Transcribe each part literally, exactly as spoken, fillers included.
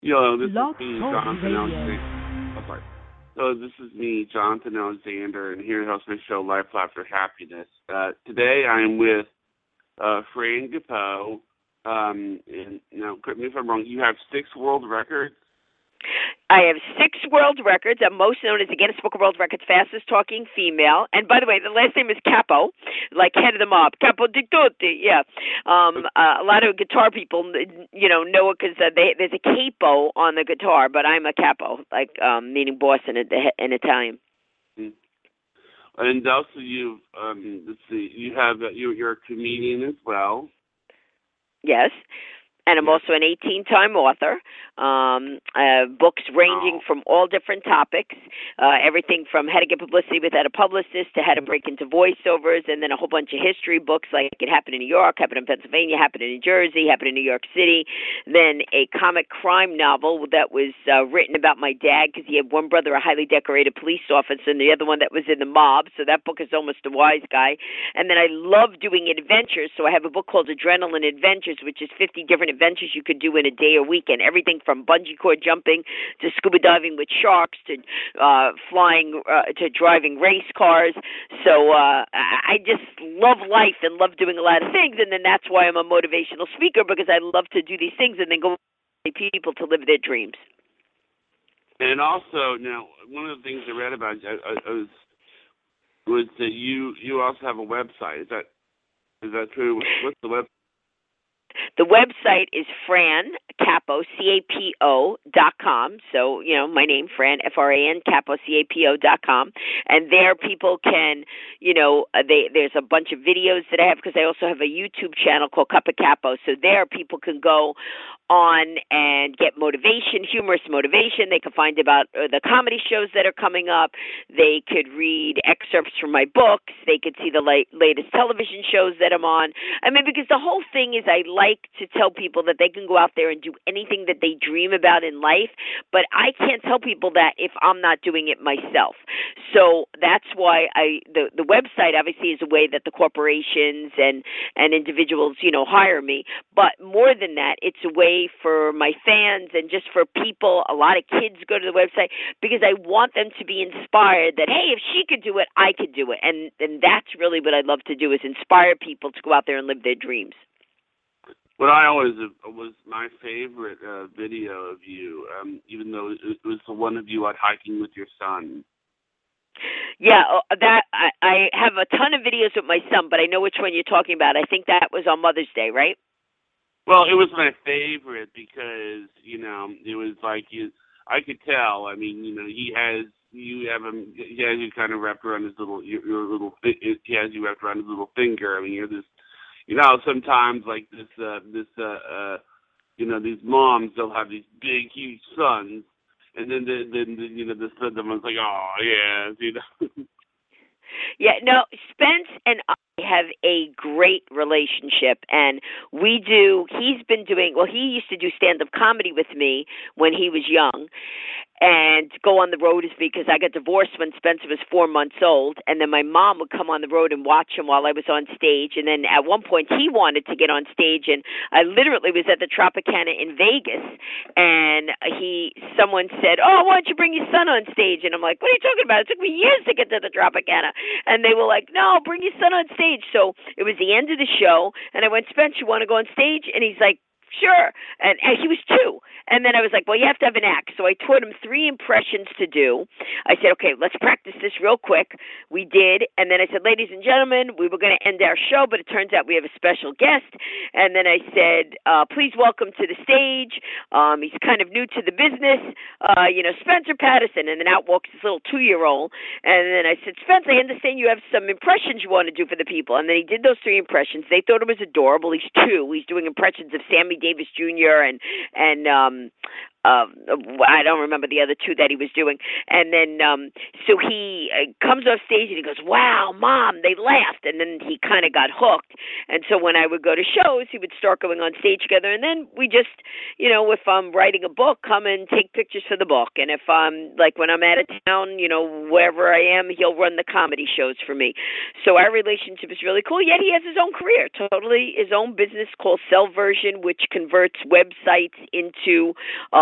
Yo, this is Blog me, Talk Jonathan Radio. Alexander. Oh, sorry. So this is me, Jonathan Alexander, and here to host my show, Life After Happiness. Uh, today I am with uh, Fran Gapeau. Um, and now, correct me if I'm wrong. You have six world records. I have six world records. I'm most known as the Guinness Book of World Records fastest talking female. And by the way, the last name is Capo, like head of the mob. Capo di tutti, yeah. Um, uh, a lot of guitar people, you know, know it because uh, there's a capo on the guitar, but I'm a capo, like um, meaning boss in, in Italian. Mm. And also, you um, let's see, you have uh, you, you're a comedian as well. Yes. And I'm yes. also an eighteen-time author. Um, uh, books ranging oh. from all different topics, uh, everything from how to get publicity without a publicist to how to break into voiceovers, and then a whole bunch of history books like It Happened in New York, Happened in Pennsylvania, Happened in New Jersey, Happened in New York City. Then a comic crime novel that was uh, written about my dad because he had one brother, a highly decorated police officer, and the other one that was in the mob. So that book is almost a wise guy. And then I love doing adventures. So I have a book called Adrenaline Adventures, which is fifty different adventures you could do in a day or weekend, everything from bungee cord jumping to scuba diving with sharks to uh, flying uh, to driving race cars. So uh, I just love life and love doing a lot of things, and then that's why I'm a motivational speaker, because I love to do these things and then go to people to live their dreams. And also, now, one of the things I read about you uh, was, was that you you also have a website. Is that is that true? What's the website? The website is Fran Capo, C A P O dot com. So, you know, my name, Fran, F R A N, Capo, C A P O dot com. And there people can, you know, uh, they there's a bunch of videos that I have because I also have a YouTube channel called Cup of Capo. So there people can go on and get motivation, humorous motivation. They can find about uh, the comedy shows that are coming up. They could read excerpts from my books. They could see the la- latest television shows that I'm on. I mean, because the whole thing is I like to tell people that they can go out there and do anything that they dream about in life, but I can't tell people that if I'm not doing it myself. So that's why I the, the website obviously is a way that the corporations and, and individuals, you know, hire me. But more than that, it's a way for my fans and just for people. A lot of kids go to the website because I want them to be inspired that, hey, if she could do it, I could do it. And, and that's really what I love to do, is inspire people to go out there and live their dreams. What I always uh, was my favorite uh, video of you, um, even though it was the one of you out hiking with your son. Yeah, that I, I have a ton of videos with my son, but I know which one you're talking about. I think that was on Mother's Day, right? Well, it was my favorite because, you know, it was like you. I could tell. I mean, you know, he has you have him. He has you kind of wrapped around his little your, your little. He has you wrapped around his little finger. I mean, you're this. You know, sometimes like this, uh, this, uh, uh, you know, these moms, they'll have these big, huge sons, and then, the, then, the, you know, the son, the one's like, oh yeah, you know. Yeah, no, Spence and I have a great relationship, and we do. He's been doing well. He used to do stand-up comedy with me when he was young, and go on the road with me because I got divorced when Spencer was four months old, and then my mom would come on the road and watch him while I was on stage. And then at one point he wanted to get on stage, and I literally was at the Tropicana in Vegas, and he someone said, "Oh, why don't you bring your son on stage?" And I'm like, "What are you talking about? It took me years to get to the Tropicana." And they were like, "No, bring your son on stage." So it was the end of the show, and I went, "Spence, you want to go on stage?" And he's like, "Sure." And, and he was two. And then I was like, well, you have to have an act. So I taught him three impressions to do. I said, okay, let's practice this real quick. We did. And then I said, ladies and gentlemen, we were going to end our show, but it turns out we have a special guest. And then I said, uh, please welcome to the stage. Um, he's kind of new to the business, uh, you know, Spencer Patterson. And then out walks this little two-year-old. And then I said, Spencer, I understand you have some impressions you want to do for the people. And then he did those three impressions. They thought it was adorable. He's two. He's doing impressions of Sammy Davis Junior and, and, um, um, I don't remember the other two that he was doing. And then, um, so he uh, comes off stage and he goes, wow, Mom, they laughed. And then he kind of got hooked. And so when I would go to shows, he would start going on stage together. And then we just, you know, if I'm writing a book, come and take pictures for the book. And if I'm, like when I'm out of town, you know, wherever I am, he'll run the comedy shows for me. So our relationship is really cool. Yet he has his own career, totally his own business called Cell Version, which converts websites into, um,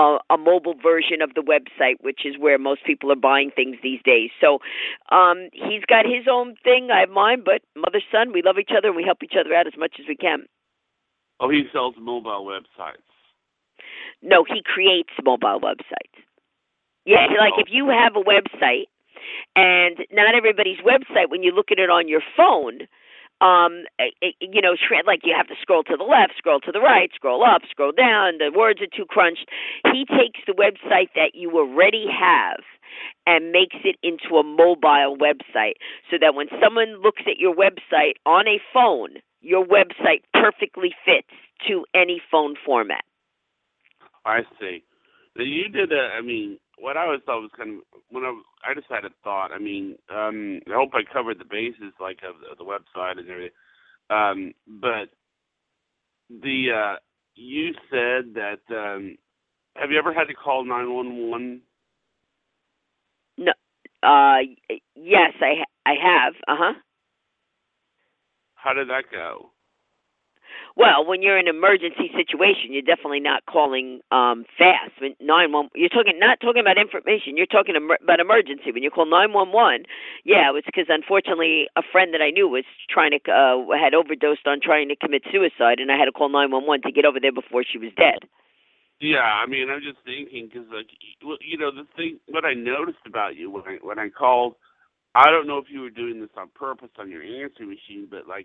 a, a mobile version of the website, which is where most people are buying things these days. So um, he's got his own thing. I have mine, but mother, son, we love each other and we help each other out as much as we can. Oh, he sells mobile websites. No, he creates mobile websites. Yeah, like Oh. if you have a website, and not everybody's website, when you look at it on your phone, um, it, you know, like you have to scroll to the left, scroll to the right, scroll up, scroll down, the words are too crunched. He takes the website that you already have and makes it into a mobile website so that when someone looks at your website on a phone, your website perfectly fits to any phone format. I see. Now you did a, I mean, what I always thought was kind of, when I, I just had a thought, I mean, um, I hope I covered the bases, like, of, of the website and everything, um, but the, uh, you said that, um, have you ever had to call nine one one? No, uh, yes, I, I have, uh-huh. How did that go? Well, when you're in an emergency situation, you're definitely not calling um, fast. When nine one, you're talking not talking about information. You're talking about emergency. When you call nine one one, yeah, it was because unfortunately a friend that I knew was trying to uh, had overdosed on trying to commit suicide, and I had to call nine one one to get over there before she was dead. Yeah, I mean, I'm just thinking because, like, you know, the thing, what I noticed about you when I when I called, I don't know if you were doing this on purpose on your answering machine, but like,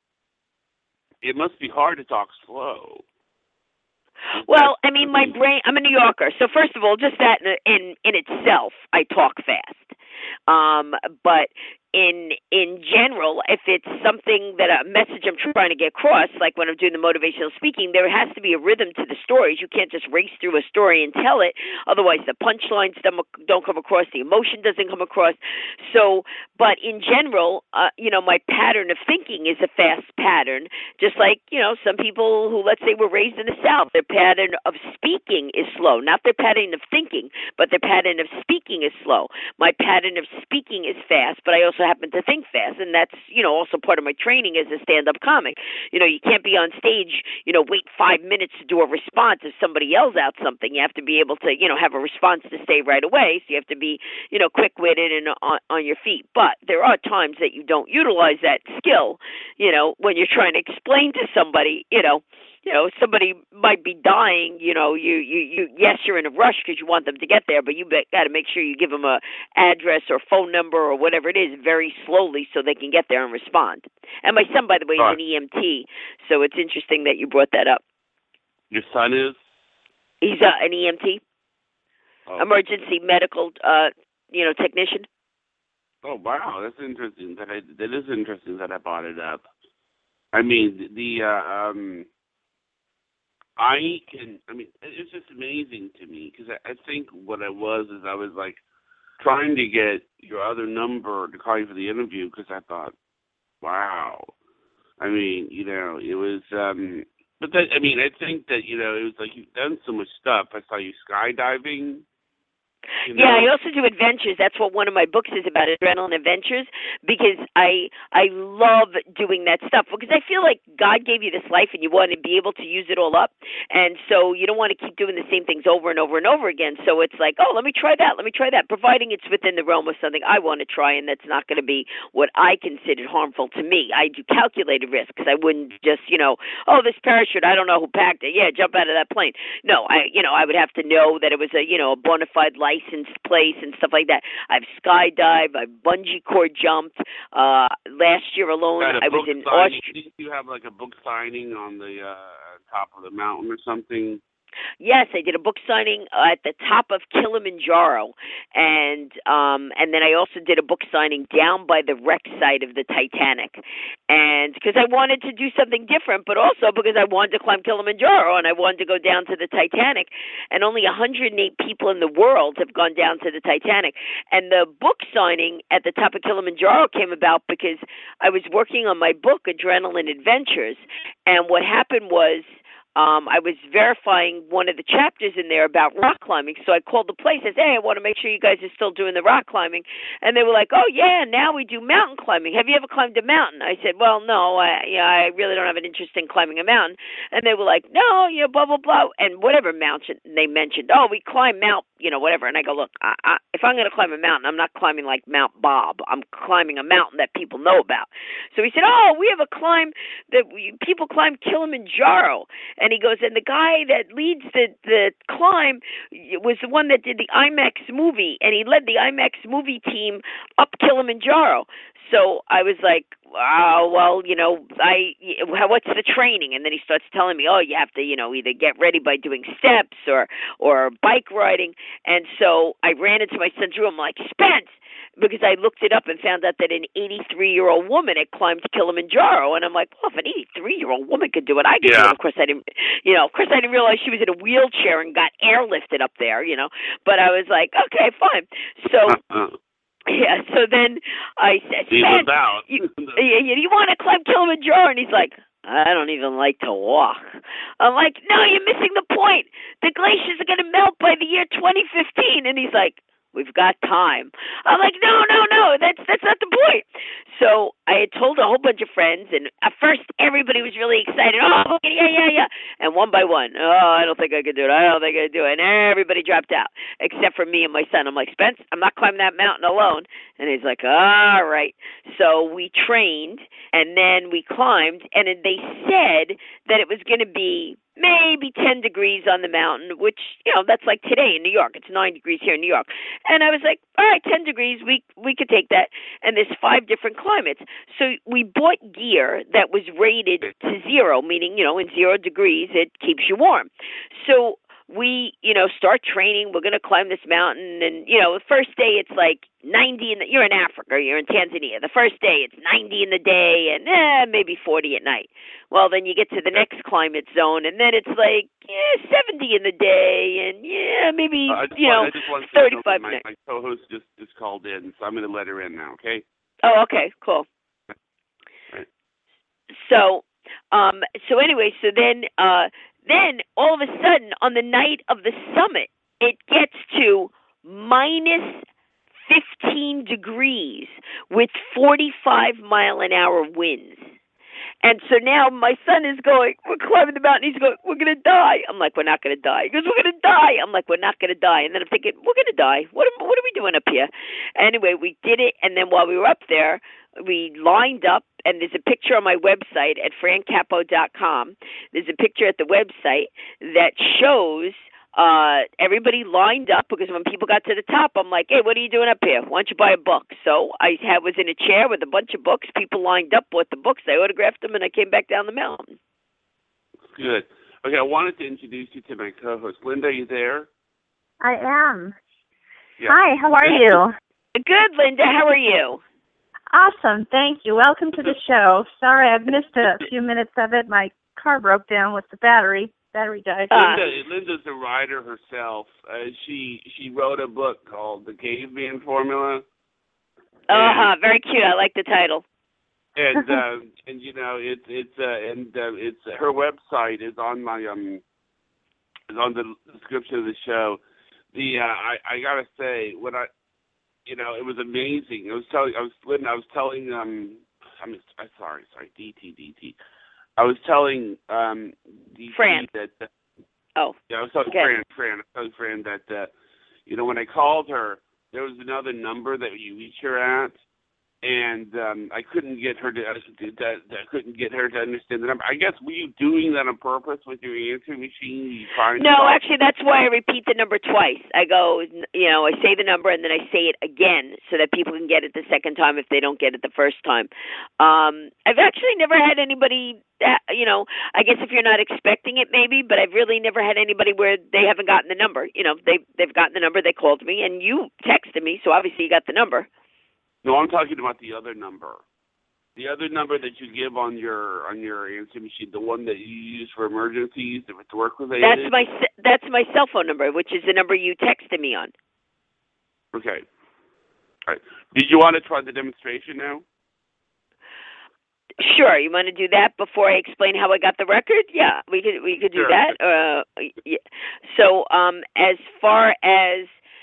it must be hard to talk slow. Well, I mean, my brain, I'm a New Yorker. So first of all, just that in in, in itself, I talk fast. Um, but in in general, if it's something that a message I'm trying to get across, like when I'm doing the motivational speaking, there has to be a rhythm to the stories. You can't just race through a story and tell it. Otherwise, the punchlines don't, don't come across, the emotion doesn't come across. So, but in general, uh, you know, my pattern of thinking is a fast pattern, just like, you know, some people who, let's say, were raised in the South, their pattern of speaking is slow. Not their pattern of thinking, but their pattern of speaking is slow. My pattern of speaking is fast, but I also happen to think fast, and that's, you know, also part of my training as a stand-up comic. You know, you can't be on stage, you know, wait five minutes to do a response if somebody yells out something. You have to be able to, you know, have a response to say right away, so you have to be, you know, quick-witted and on, on your feet. But there are times that you don't utilize that skill, you know, when you're trying to explain to somebody, you know, you know, somebody might be dying, you know, you, you, you yes, you're in a rush because you want them to get there, but you got to make sure you give them a address or phone number or whatever it is very slowly so they can get there and respond. And my son, by the way, is an E M T, so it's interesting that you brought that up. Your son is? He's uh, an E M T, oh. emergency medical, uh, you know, technician. Oh, wow, that's interesting. That I, that is interesting that I brought it up. I mean, the, uh, um... I can, I mean, it's just amazing to me because I, I think what I was is I was like trying to get your other number to call you for the interview because I thought, wow. I mean, you know, it was, um, but that, I mean, I think that, you know, it was like you've done so much stuff. I saw you skydiving. You know? Yeah, I also do adventures. That's what one of my books is about, Adrenaline Adventures, because I I love doing that stuff because I feel like God gave you this life and you want to be able to use it all up, and so you don't want to keep doing the same things over and over and over again. So it's like, oh, let me try that, let me try that, providing it's within the realm of something I want to try and that's not going to be what I considered harmful to me. I do calculated risk because I wouldn't just, you know, oh, this parachute, I don't know who packed it. Yeah, jump out of that plane. No, I, you know, I would have to know that it was a, you know, a bona fide licensed place and stuff like that. I've skydived, I've bungee cord jumped. Uh, last year alone, I was in Austria. Did you have like a book signing on the uh, top of the mountain or something? Yes, I did a book signing at the top of Kilimanjaro, and um, and then I also did a book signing down by the wreck site of the Titanic, and because I wanted to do something different, but also because I wanted to climb Kilimanjaro and I wanted to go down to the Titanic, and only one hundred eight people in the world have gone down to the Titanic, and the book signing at the top of Kilimanjaro came about because I was working on my book, Adrenaline Adventures, and what happened was um, I was verifying one of the chapters in there about rock climbing. So I called the place. I said, hey, I want to make sure you guys are still doing the rock climbing. And they were like, oh, yeah, now we do mountain climbing. Have you ever climbed a mountain? I said, well, no, I, you know, I really don't have an interest in climbing a mountain. And they were like, no, you know, blah, blah, blah. And whatever mountain they mentioned, oh, we climb Mount, you know, whatever. And I go, look, I, I, if I'm going to climb a mountain, I'm not climbing like Mount Bob. I'm climbing a mountain that people know about. So he said, oh, we have a climb that we, people climb Kilimanjaro. And he goes, and the guy that leads the, the climb was the one that did the IMAX movie, and he led the IMAX movie team up Kilimanjaro. So I was like, oh, well, you know, I, what's the training? And then he starts telling me, oh, you have to, you know, either get ready by doing steps or, or bike riding. And so I ran into my son's room, I'm like, Spence, because I looked it up and found out that an eighty-three-year-old woman had climbed Kilimanjaro. And I'm like, well, if an eighty-three-year-old woman could do it, I could yeah. do it. Of course, I didn't, you know, of course, I didn't realize she was in a wheelchair and got airlifted up there, you know. But I was like, okay, fine. So... Uh-uh. Yeah, so then I said, Spence, you, you, you want to climb Kilimanjaro? And he's like, I don't even like to walk. I'm like, no, you're missing the point. The glaciers are going to melt by the year twenty fifteen. And he's like, we've got time. I'm like, no, no, no, that's that's not the point. So I had told a whole bunch of friends, and at first everybody was really excited. Oh, yeah, yeah, yeah. And one by one, oh, I don't think I could do it. I don't think I could do it. And everybody dropped out, except for me and my son. I'm like, Spence, I'm not climbing that mountain alone. And he's like, all right. So we trained, and then we climbed, and they said that it was going to be maybe ten degrees on the mountain, which, you know, that's like today in New York. It's nine degrees here in New York. And I was like, all right, ten degrees, we we could take that. And there's five different climates. So we bought gear that was rated to zero, meaning, you know, in zero degrees, it keeps you warm. So we, you know, start training. We're going to climb this mountain. And, you know, the first day it's like ninety in the, you're in Africa, you're in Tanzania. The first day it's ninety in the day and eh, maybe forty at night. Well, then you get to the next climate zone, and then it's like yeah, seventy in the day, and yeah, maybe uh, you want, know thirty-five. My, my co-host just just called in, so I'm going to let her in now. Okay. Oh, okay, cool. Right. So, um, so anyway, so then, uh, then all of a sudden, on the night of the summit, it gets to minus fifteen degrees with forty-five mile an hour winds. And so now my son is going, we're climbing the mountain. He's going, we're going to die. I'm like, we're not going to die. He goes, we're going to die. I'm like, we're not going to die. And then I'm thinking, we're going to die. What am, what are we doing up here? Anyway, we did it. And then while we were up there, we lined up. And there's a picture on my website at fran capo dot com. There's a picture at the website that shows uh, everybody lined up, because when people got to the top, I'm like, hey, what are you doing up here? Why don't you buy a book? So I had, was in a chair with a bunch of books. People lined up, bought the books. I autographed them, and I came back down the mountain. Good. Okay, I wanted to introduce you to my co-host. Linda, are you there? I am. Yeah. Hi, how are you? Good, Linda. How are you? Awesome, thank you. Welcome to the show. Sorry, I've missed a few minutes of it. My car broke down with the battery. Battery died. Linda, Linda's a writer herself. Uh, she she wrote a book called The Caveman Formula. Uh-huh, very cute. I like the title. And uh, and you know it's it's uh, and uh, it's her website is on my um is on the description of the show. The uh, I I gotta say when I you know it was amazing. I was telling I was Linda I was telling um I'm I'm sorry sorry D T D T. I was telling um, D T Fran. that uh, oh yeah I was telling okay. Fran Fran I was telling Fran that uh, you know when I called her there was another number that you reach her at, and um, I couldn't get her to uh, that, that I couldn't get her to understand the number. I guess were you doing that on purpose with your answering machine? You trying no, to actually, that's why I repeat the number twice. I go, you know, I say the number and then I say it again so that people can get it the second time if they don't get it the first time. Um, I've actually never had anybody, that, you know, I guess if you're not expecting it, maybe, but I've really never had anybody where they haven't gotten the number. You know, they they've gotten the number, they called me, and you texted me, so obviously you got the number. No, I'm talking about the other number. The other number that you give on your on your answering machine, the one that you use for emergencies, if it's work related. That's my that's my cell phone number, which is the number you texted me on. Okay. All right. Did you want to try the demonstration now? Sure. You want to do that before I explain how I got the record? Yeah, we could we could do Sure. that. Uh, yeah. So, um, as far as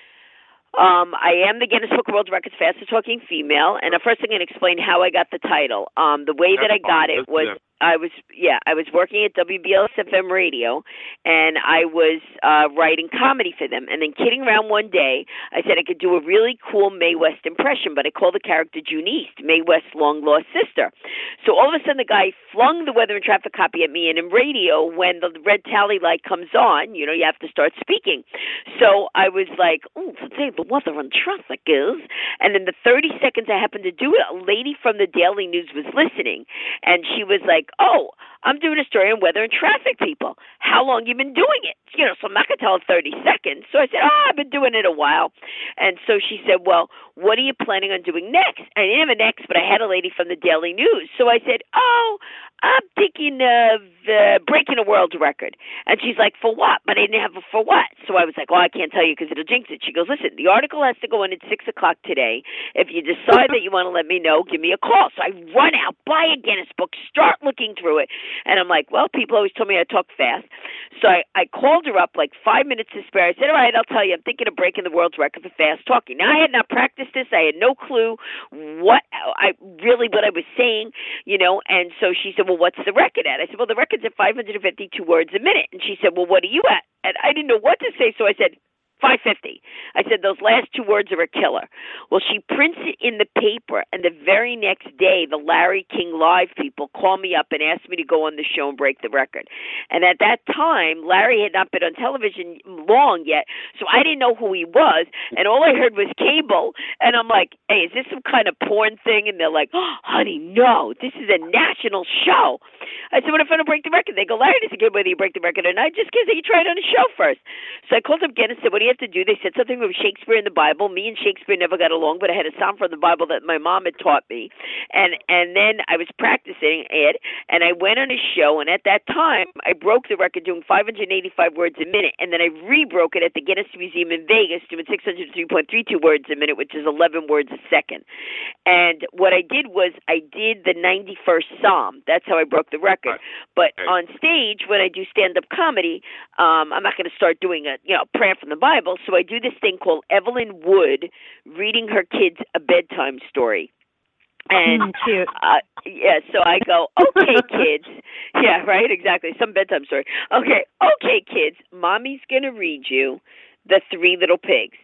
Um, I am the Guinness Book of World Records fastest talking female, and first I'm going to explain how I got the title. Um, the way That's that I got fine. it was That's- I was yeah I was working at W B L S F M radio, and I was uh, writing comedy for them. And then kidding around one day, I said I could do a really cool Mae West impression, but I called the character June East, Mae West's long lost sister. So all of a sudden, the guy flung the weather and traffic copy at me, and in radio, when the red tally light comes on, you know, you have to start speaking. So I was like, oh, today the weather and traffic is, and in the thirty seconds I happened to do it, a lady from the Daily News was listening, and she was like, oh, I'm doing a story on weather and traffic, people. How long you been doing it? You know, so I'm not going to tell her thirty seconds. So I said, oh, I've been doing it a while. And so she said, well, what are you planning on doing next? I didn't have a next, but I had a lady from the Daily News. So I said, oh, I'm thinking of uh, breaking a world record. And she's like, for what? But I didn't have a for what. So I was like, well, I can't tell you because it'll jinx it. She goes, listen, the article has to go in at six o'clock today. If you decide that you want to let me know, give me a call. So I run out, buy a Guinness book, start looking through it. And I'm like, well, people always told me I talk fast. So I, I called her up like five minutes to spare. I said, all right, I'll tell you, I'm thinking of breaking the world's record for fast talking. Now, I had not practiced this. I had no clue what I really what I was saying, you know. And so she said, well, what's the record at? I said, well, the record's at five hundred fifty-two words a minute. And she said, well, what are you at? And I didn't know what to say. So I said, five fifty. I said, those last two words are a killer. Well, she prints it in the paper, and the very next day, the Larry King Live people call me up and ask me to go on the show and break the record. And at that time, Larry had not been on television long yet, so I didn't know who he was, and all I heard was cable, and I'm like, hey, is this some kind of porn thing? And they're like, oh, honey, no, this is a national show. I said, what if I don't break the record? They go, Larry doesn't care whether you break the record or not, just because you try it on a show first. So I called up again and said, what do you have to do? They said something from Shakespeare in the Bible. Me and Shakespeare never got along, but I had a psalm from the Bible that my mom had taught me. And and then I was practicing it, and I went on a show, and at that time, I broke the record doing five hundred eighty-five words a minute, and then I re-broke it at the Guinness Museum in Vegas doing six hundred three point three two words a minute, which is eleven words a second. And what I did was I did the ninety-first psalm. That's how I broke the record. But on stage, when I do stand-up comedy, um, I'm not going to start doing a you know prayer from the Bible, so I do this thing called Evelyn Wood reading her kids a bedtime story. And mm, cute. Uh, yeah, so I go, okay, kids. Yeah, right, exactly. Some bedtime story. Okay, okay, kids. Mommy's gonna read you The Three Little Pigs.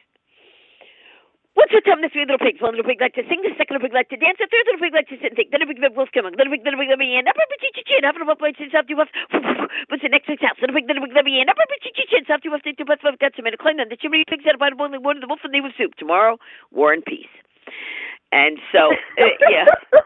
What's the time the three little pigs? One little pig liked to sing, the second little pig liked to dance, the third little pig liked to sit and think. Then a big little wolf came along, then a big little pig let me in, up a big chin, up a little big chin, softy wuff. What's the next week's house? Then a big little pig let me in, up a big chin, softy wuff, take two puffs, got some and a climb on the chimney, pigs out of bottom, only one of the wolf and they was soup. Tomorrow, war and peace. And so, uh, yeah.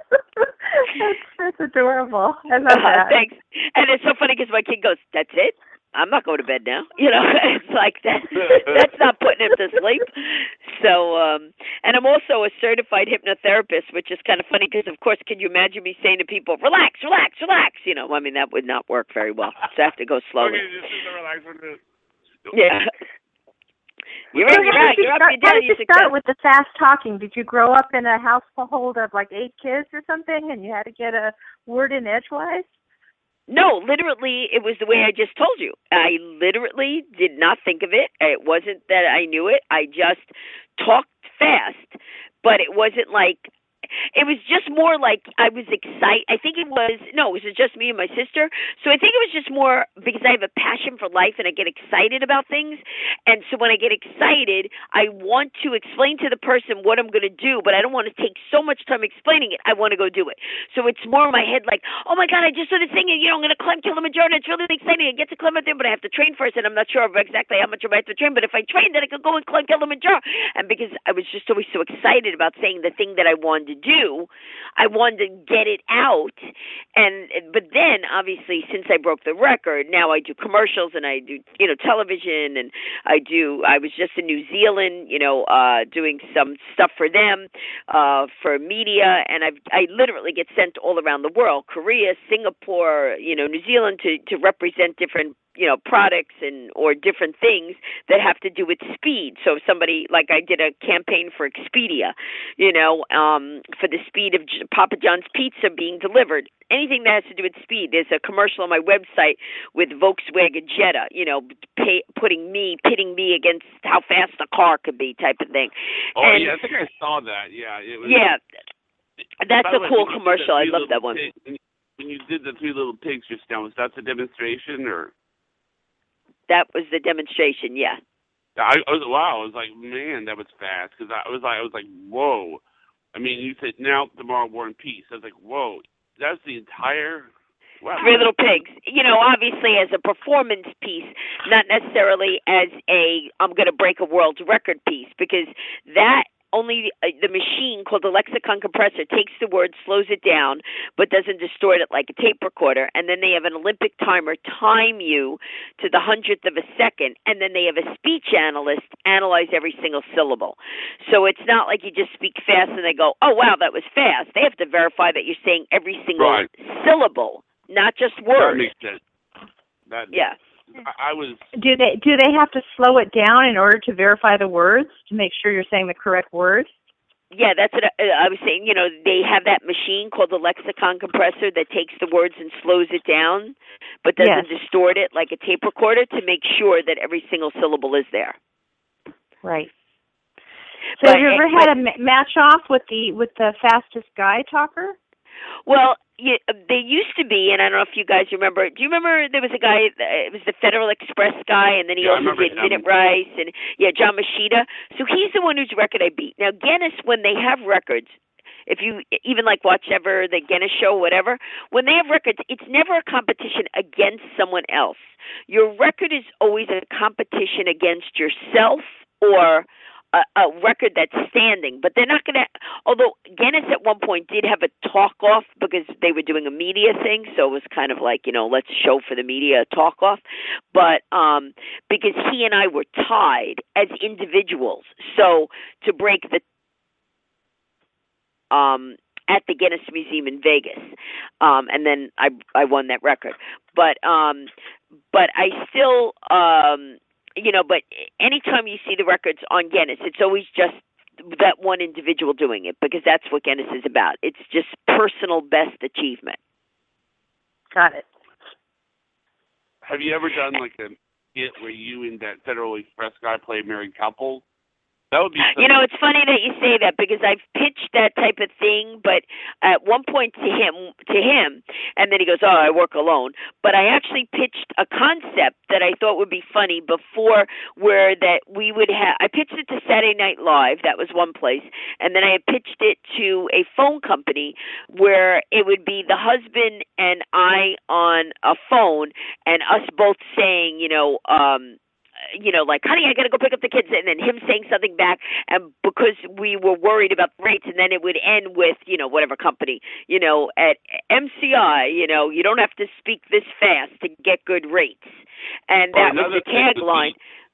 that's, that's adorable. I love Uh, that. thanks. And it's so funny because my kid goes, that's it? I'm not going to bed now. You know, it's like that. That's not putting him to sleep. So, um, and I'm also a certified hypnotherapist, which is kind of funny because, of course, can you imagine me saying to people, relax, relax, relax? You know, I mean, that would not work very well. So I have to go slowly. Okay, this is a relax one. Yeah. You're So in, you're how out, did you you're up, start, you're how down, did you're you start success. with the fast talking? Did you grow up in a household of like eight kids or something, and you had to get a word in edgewise? No, literally, it was the way I just told you. I literally did not think of it. It wasn't that I knew it. I just talked fast, but it wasn't like, it was just more like I was excited. I think it was, no, it was just me and my sister. So I think it was just more because I have a passion for life and I get excited about things. And so when I get excited, I want to explain to the person what I'm going to do, but I don't want to take so much time explaining it. I want to go do it. So it's more in my head like, oh my God, I just saw this thing and, you know, I'm going to climb Kilimanjaro and it's really exciting. I get to climb up there, but I have to train first and I'm not sure of exactly how much I have to train. But if I train, then I could go and climb Kilimanjaro. And because I was just always so excited about saying the thing that I wanted to do, I wanted to get it out. And but then obviously since I broke the record, now I do commercials and I do, you know, television, and I do I was just in New Zealand, you know, uh doing some stuff for them, uh for media, and I've I literally get sent all around the world, Korea, Singapore, you know, New Zealand, to to represent different you know, products and or different things that have to do with speed. So if somebody, like I did a campaign for Expedia, you know, um, for the speed of Papa John's pizza being delivered. Anything that has to do with speed. There's a commercial on my website with Volkswagen Jetta, you know, pay, putting me, pitting me against how fast a car could be, type of thing. Oh and, yeah, I think I saw that. Yeah, it was, yeah, that's a way, cool commercial. I love that one. Pig, when you did the Three Little Pigs just now, was that the demonstration or? That was the demonstration. Yeah. I, I was wow. I was like, man, that was fast because I was like, I was like, whoa. I mean, you said now, tomorrow, war and peace. I was like, whoa. That's the entire. Wow. Three Little Pigs. You know, obviously as a performance piece, not necessarily as a I'm going to break a world record piece, because that only uh, the machine called the Lexicon Compressor takes the word, slows it down, but doesn't distort it like a tape recorder. And then they have an Olympic timer time you to the hundredth of a second, and then they have a speech analyst analyze every single syllable. So it's not like you just speak fast and they go, oh, wow, that was fast. They have to verify that you're saying every single right. syllable, not just words. That makes sense. That, yeah. I, I was. Do they do they have to slow it down in order to verify the words to make sure you're saying the correct words? Yeah, that's what I, I was saying. You know, they have that machine called the Lexicon Compressor that takes the words and slows it down, but doesn't yes. distort it like a tape recorder to make sure that every single syllable is there. Right. So but, have you ever had but, a match off with the with the fastest guy talker? Well, yeah, they used to be, and I don't know if you guys remember. Do you remember there was a guy, it was the Federal Express guy, and then he yeah, also did Minute Rice, and yeah, John Machida. So he's the one whose record I beat. Now, Guinness, when they have records, if you even like watch ever the Guinness show, whatever, when they have records, it's never a competition against someone else. Your record is always a competition against yourself or A, a record that's standing, but they're not going to, although Guinness at one point did have a talk-off because they were doing a media thing, so it was kind of like, you know, let's show for the media a talk-off, but um, because he and I were tied as individuals, so to break the, um, at the Guinness Museum in Vegas, um, and then I I won that record, but um, but I still, um, you know, but anytime you see the records on Guinness, it's always just that one individual doing it, because that's what Guinness is about. It's just personal best achievement. Got it. Have you ever done like a hit where you and that Federal Express guy play a married couple? That would be something. You know, it's funny that you say that, because I've pitched that type of thing, but at one point to him, to him, and then he goes, "Oh, I work alone." But I actually pitched a concept that I thought would be funny before, where that we would have. I pitched it to Saturday Night Live. That was one place, and then I pitched it to a phone company where it would be the husband and I on a phone, and us both saying, you know. um you know, like, honey, I got to go pick up the kids, and then him saying something back, and because we were worried about the rates, and then it would end with, you know, whatever company, you know, at M C I, you know, you don't have to speak this fast to get good rates. And that was the tagline.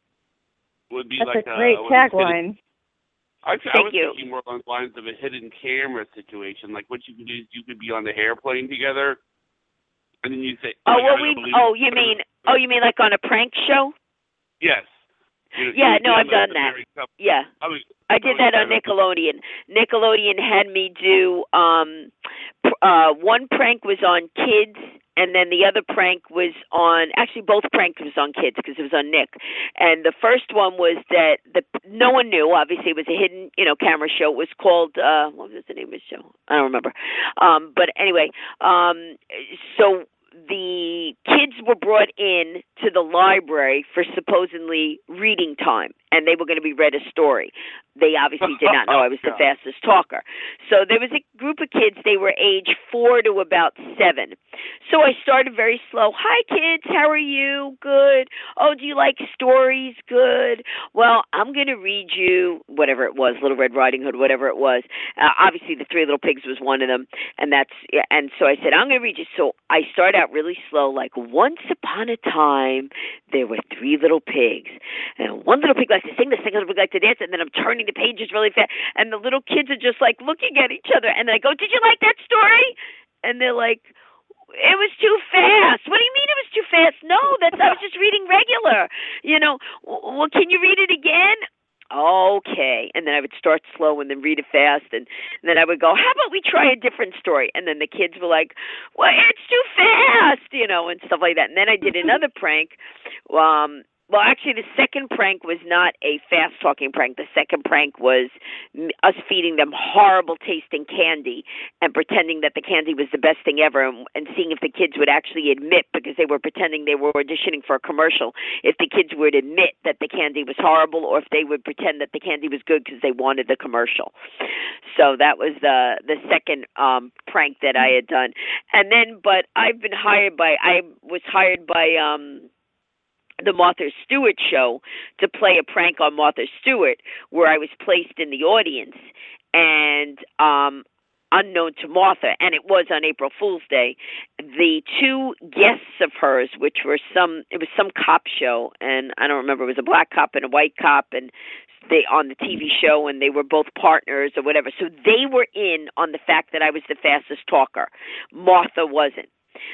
Would be, would be That's like a great uh, tagline. I, I Thank was you. thinking more along the lines of a hidden camera situation. Like, what you could do is you could be on the airplane together, and then you say, "Oh, oh well, we. Oh, you mean? Oh, you mean like on a prank show?" Yes. You know, yeah, you no, I've the, done the that. Yeah. I, was, I did I that on Nickelodeon. Nickelodeon had me do, um, uh, one prank was on kids, and then the other prank was on, actually both pranks was on kids because it was on Nick. And the first one was that the no one knew, obviously it was a hidden, you know, camera show. It was called, uh, what was the name of the show? I don't remember. Um, but anyway, um, so the kids were brought in to the library for supposedly reading time, and they were going to be read a story. They obviously did not know I was the fastest talker. So there was a group of kids. They were age four to about seven. So I started very slow. Hi, kids. How are you? Good. Oh, do you like stories? Good. Well, I'm going to read you whatever it was, Little Red Riding Hood, whatever it was. Uh, obviously, the Three Little Pigs was one of them, and that's and so I said, I'm going to read you. So I started out really slow, like, once upon a time, there were three little pigs, and one little pig likes to sing, the second little pig likes to dance, and then I'm turning the pages really fast, and the little kids are just like looking at each other, and I go, did you like that story? And they're like, it was too fast. What do you mean it was too fast? No, that's I was just reading regular. You know, well, can you read it again? Okay. And then I would start slow and then read it fast. And then I would go, how about we try a different story? And then the kids were like, well, it's too fast, you know, and stuff like that. And then I did another prank. Um, well, actually, the second prank was not a fast-talking prank. The second prank was us feeding them horrible-tasting candy and pretending that the candy was the best thing ever, and, and seeing if the kids would actually admit, because they were pretending they were auditioning for a commercial, if the kids would admit that the candy was horrible or if they would pretend that the candy was good because they wanted the commercial. So that was the the second um, prank that I had done. And then, but I've been hired by, I was hired by... Um, the Martha Stewart show to play a prank on Martha Stewart, where I was placed in the audience and um unknown to Martha, and it was on April Fool's Day, the two guests of hers, which were some, it was some cop show, and I don't remember, it was a black cop and a white cop, and they on the T V show, and they were both partners or whatever. So they were in on the fact that I was the fastest talker. Martha wasn't.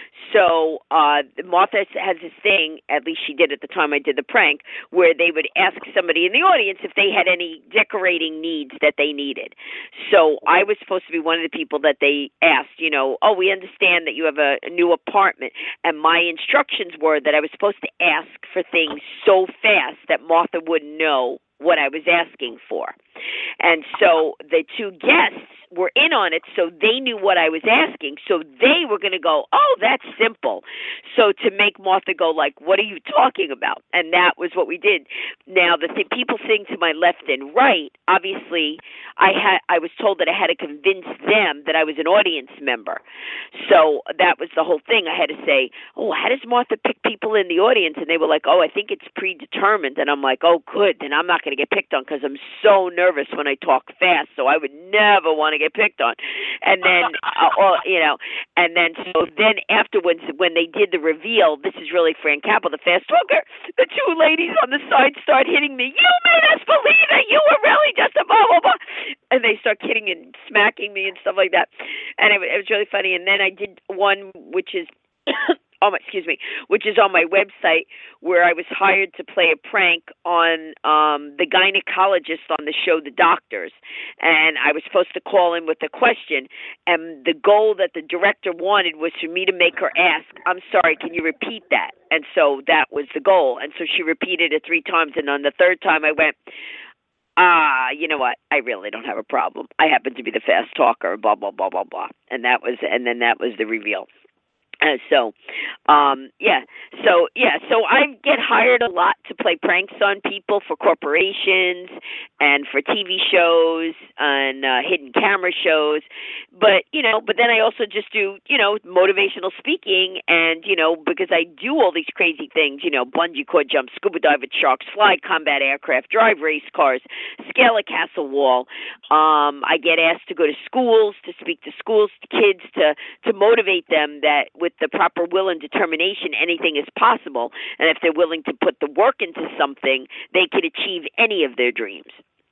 So uh, Martha has this thing, at least she did at the time I did the prank, where they would ask somebody in the audience if they had any decorating needs that they needed. So I was supposed to be one of the people that they asked, you know, oh, we understand that you have a, a new apartment. And my instructions were that I was supposed to ask for things so fast that Martha wouldn't know what I was asking for. And so the two guests were in on it, so they knew what I was asking. So they were going to go, oh, that's simple. So to make Martha go like, what are you talking about? And that was what we did. Now, the th- people sitting to my left and right, obviously, I had I was told that I had to convince them that I was an audience member. So that was the whole thing. I had to say, oh, how does Martha pick people in the audience? And they were like, oh, I think it's predetermined. And I'm like, oh, good. Then I'm not going to get picked on because I'm so nervous when I talk fast. So I would never want to get picked on. And then, uh, or, you know, and then so then afterwards, when they did the reveal, this is really Fran Capel, the fast talker, the two ladies on the side start hitting me. You made us believe that you were really just a blah, blah, blah. And they start kidding and smacking me and stuff like that. And it, it was really funny. And then I did one, which is, oh my, excuse me, which is on my website, where I was hired to play a prank on um, the gynecologist on the show The Doctors. And I was supposed to call in with a question. And the goal that the director wanted was for me to make her ask, I'm sorry, can you repeat that? And so that was the goal. And so she repeated it three times. And on the third time I went, ah, you know what? I really don't have a problem. I happen to be the fast talker, blah, blah, blah, blah, blah. And that was, and then that was the reveal. Uh, so, um, yeah, so, yeah, so I get hired a lot to play pranks on people for corporations and for T V shows and uh, hidden camera shows. But, you know, but then I also just do, you know, motivational speaking and, you know, because I do all these crazy things, you know, bungee cord jump, scuba dive with sharks, fly combat aircraft, drive race cars, scale a castle wall. Um, I get asked to go to schools, to speak to schools, to kids, to, to motivate them that with the proper will and determination, anything is possible. And if they're willing to put the work into something, they can achieve any of their dreams.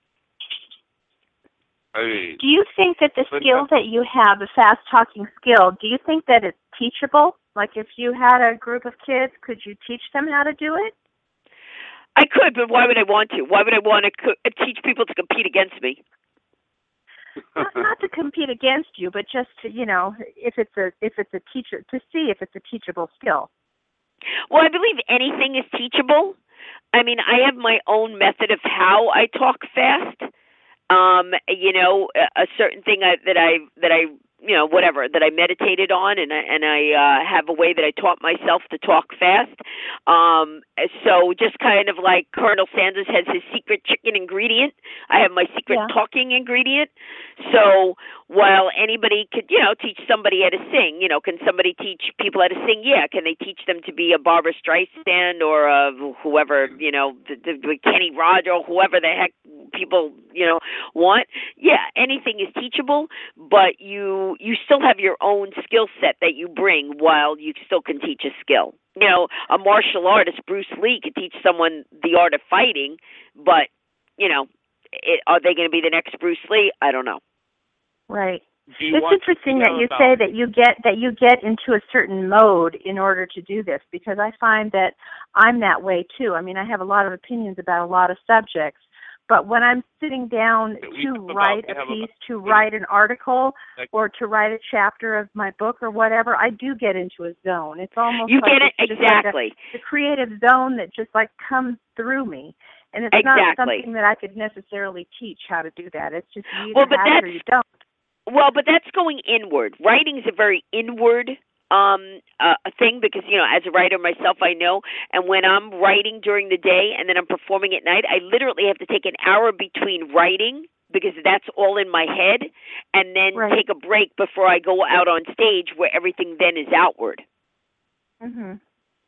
Hey. Do you think that the skill that you have, the fast-talking skill, do you think that it's teachable? Like if you had a group of kids, could you teach them how to do it? I could, but why would I want to? Why would I want to co- teach people to compete against me? not, not to compete against you, but just to, you know, if it's a if it's a teacher, to see if it's a teachable skill. Well, I believe anything is teachable. I mean, I have my own method of how I talk fast. Um, you know, a, a certain thing I, that I that I you know whatever that I meditated on, and I, and I uh, have a way that I taught myself to talk fast. Um, so just kind of like Colonel Sanders has his secret chicken ingredient, I have my secret yeah. talking ingredient. So while anybody could, you know, teach somebody how to sing, you know, can somebody teach people how to sing? Yeah. Can they teach them to be a Barbra Streisand or a whoever, you know, the, the, Kenny Rogers or whoever the heck people, you know, want? Yeah, anything is teachable, but you you still have your own skill set that you bring while you still can teach a skill. You know, a martial artist, Bruce Lee, could teach someone the art of fighting, but, you know, it, are they going to be the next Bruce Lee? I don't know. Right. do you It's want interesting to that know you about, say that you get that you get into a certain mode in order to do this, because I find that I'm that way too. I mean, I have a lot of opinions about a lot of subjects, but when I'm sitting down we to have write about, a piece, about, to write an article, like, or to write a chapter of my book or whatever, I do get into a zone. It's almost You like get it it's just exactly. like a, the creative zone that just like comes through me. And it's Exactly. not something that I could necessarily teach how to do that. It's just you either well, but have it or that's, you don't. Well, but that's going inward. Writing is a very inward um uh, thing, because, you know, as a writer myself, I know, and when I'm writing during the day and then I'm performing at night, I literally have to take an hour between writing, because that's all in my head, and then Right. take a break before I go out on stage, where everything then is outward. Mhm.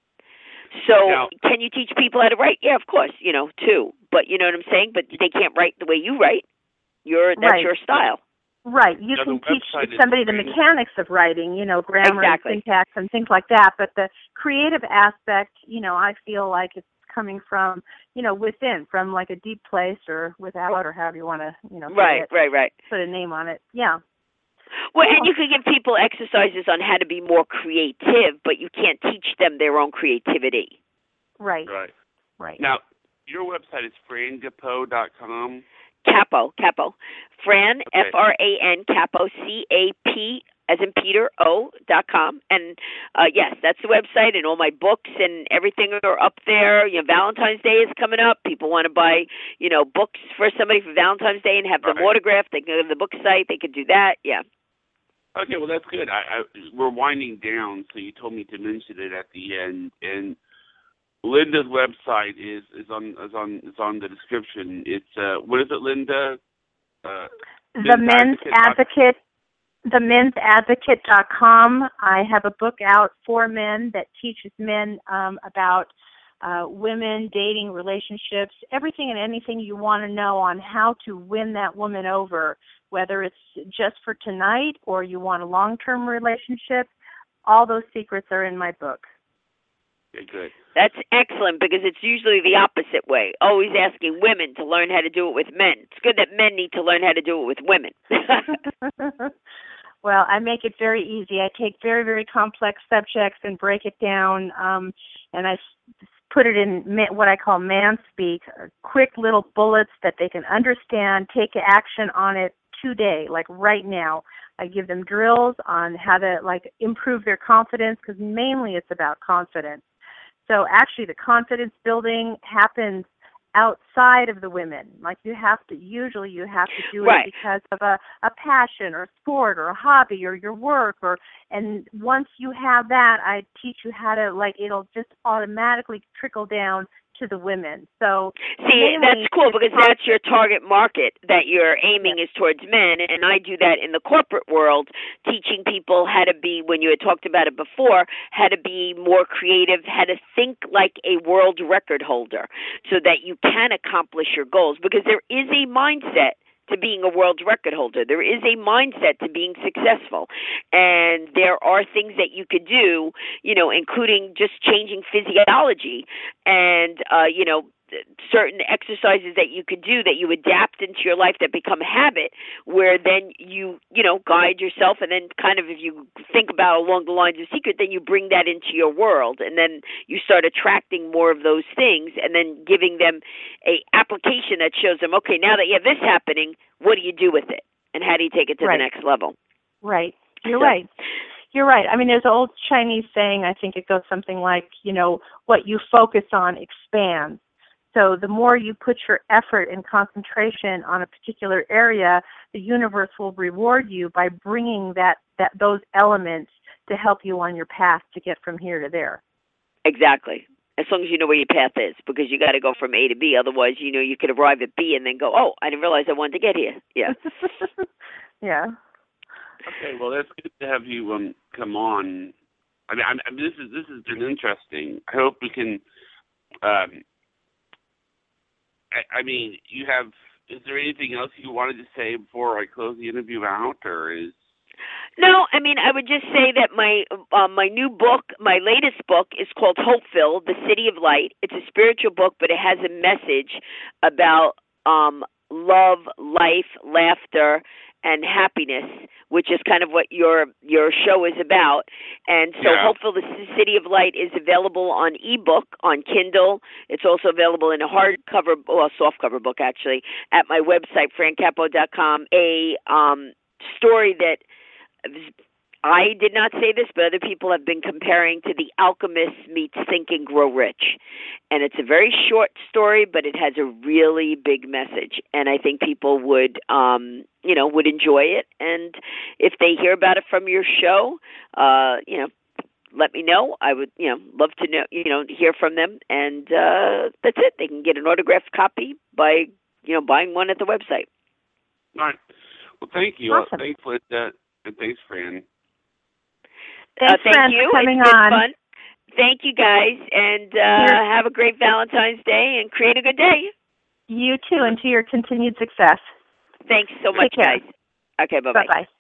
So Now, can you teach people how to write? Yeah, of course, you know, too. But you know what I'm saying? But they can't write the way you write. You're that's Right. your style. Right. You Now, can the teach website is somebody the free. mechanics of writing, you know, grammar Exactly. and syntax and things like that. But the creative aspect, you know, I feel like it's coming from, you know, within, from like a deep place or without, or however you want to, you know, say Right, it, right, right. put a name on it. Yeah. Well, and you can give people exercises on how to be more creative, but you can't teach them their own creativity. Right. right. Right. Now, your website is fran gapeau dot com. Capo, Capo. Fran, Okay. F R A N, Capo, C A P, as in Peter, O, dot com. And, uh, yes, that's the website, and all my books and everything are up there. You know, Valentine's Day is coming up. People want to buy, you know, books for somebody for Valentine's Day and have them Right. autographed. They can go to the book site. They could do that. Yeah. Okay, well, that's good. I, I, we're winding down, so you told me to mention it at the end. And Linda's website is, is on is on is on the description. It's uh, what is it, Linda? Uh, The Men's Advocate, the men's advocate dot com. I have a book out for men that teaches men um, about uh, women, dating, relationships, everything and anything you want to know on how to win that woman over, whether it's just for tonight or you want a long-term relationship. All those secrets are in my book. Okay, good. That's excellent, because it's usually the opposite way. Always asking women to learn how to do it with men. It's good that men need to learn how to do it with women. Well, I make it very easy. I take very, very complex subjects and break it down, um, and I put it in what I call man speak, quick little bullets that they can understand, take action on it today, like right now. I give them drills on how to like improve their confidence, because mainly it's about confidence. So actually the confidence building happens outside of the women. Like you have to, usually you have to do Right. it because of a, a passion or a sport or a hobby or your work, or, and once you have that, I teach you how to, like, it'll just automatically trickle down to the women. So see, that's cool, because that's your target market that you're aiming is towards men, and I do that in the corporate world, teaching people how to be, when you had talked about it before, how to be more creative, how to think like a world record holder, so that you can accomplish your goals, because there is a mindset to being a world record holder. There is a mindset to being successful. And there are things that you could do, you know, including just changing physiology and, uh, you know, certain exercises that you could do that you adapt into your life that become a habit, where then you, you know, guide yourself, and then kind of, if you think about along the lines of secret, then you bring that into your world, and then you start attracting more of those things, and then giving them a application that shows them, okay, now that you have this happening, what do you do with it, and how do you take it to Right. the next level? Right. You're So, right. You're right. I mean, there's an old Chinese saying, I think it goes something like, you know, what you focus on expands. So the more you put your effort and concentration on a particular area, the universe will reward you by bringing that, that those elements to help you on your path to get from here to there. Exactly. As long as you know where your path is, because you got to go from A to B. Otherwise, you know, you could arrive at B and then go, oh, I didn't realize I wanted to get here. Yeah. Yeah. Okay, well, that's good to have you um come on. I mean, I mean, this is this has been interesting. I hope we can. Um, I, I mean, you have. Is there anything else you wanted to say before I close the interview out, or is? No, I mean, I would just say that my uh, my new book, my latest book, is called Hopeville, The City of Light. It's a spiritual book, but it has a message about um, love, life, laughter, and happiness, which is kind of what your your show is about. And so Yeah. Hopeful, the City of Light is available on ebook, on Kindle. It's also available in a hardcover, well, softcover book, actually, at my website, fran capo dot com. A um, story that I did not say this, but other people have been comparing to The Alchemist meets Think and Grow Rich. And it's a very short story, but it has a really big message. And I think people would, um, you know, would enjoy it. And if they hear about it from your show, uh, you know, let me know. I would, you know, love to know, you know, hear from them. And uh, that's it. They can get an autographed copy by, you know, buying one at the website. All right. Well, thank you. Awesome. Thanks, Linda, and thanks, Fran. Thanks, uh, thank Fran, you. for coming it's been on. fun. Thank you, guys, and uh, have a great Valentine's Day and create a good day. You too, and to your continued success. Thanks so much, Take care. guys. Okay, bye-bye. Bye-bye.